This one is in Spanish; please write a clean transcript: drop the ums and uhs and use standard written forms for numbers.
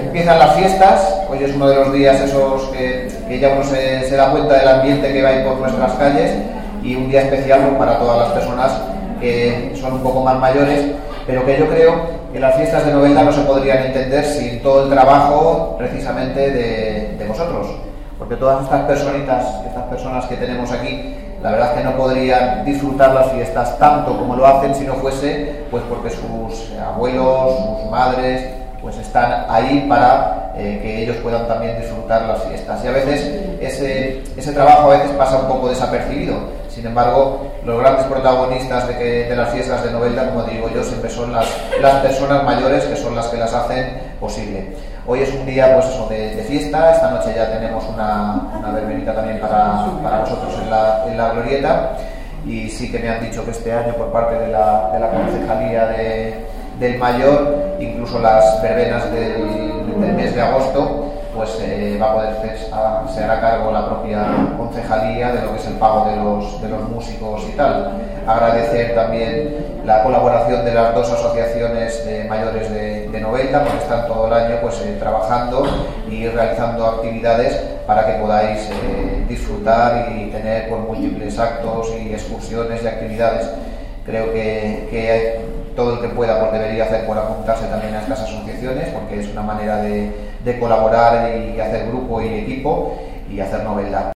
Empiezan las fiestas, hoy es uno de los días esos que ya uno se da cuenta del ambiente que hay por nuestras calles, y un día especial para todas las personas que son un poco más mayores, pero que yo creo que las fiestas de Novelda no se podrían entender sin todo el trabajo precisamente de vosotros, porque todas estas personitas, estas personas que tenemos aquí, la verdad es que no podrían disfrutar las fiestas tanto como lo hacen si no fuese pues porque sus abuelos, sus madres pues están ahí para que ellos puedan también disfrutar las fiestas, y a veces ese trabajo a veces pasa un poco desapercibido. Sin embargo, los grandes protagonistas de las fiestas de Novelda, como digo yo, siempre son las personas mayores, que son las que las hacen posible. Hoy es un día pues eso, de fiesta. Esta noche ya tenemos una verbenita también para vosotros en la glorieta, y sí que me han dicho que este año por parte de la Concejalía del Mayor, incluso las verbenas del mes de agosto, pues va a poder se hará cargo la propia concejalía de lo que es el pago de los músicos y tal. Agradecer también la colaboración de las dos asociaciones de mayores de Novelda, porque están todo el año pues trabajando y realizando actividades para que podáis disfrutar y tener pues, múltiples actos y excursiones y actividades. Creo que todo el que pueda pues debería hacer por apuntarse también a estas asociaciones, porque es una manera de colaborar y hacer grupo y equipo y hacer Novelda.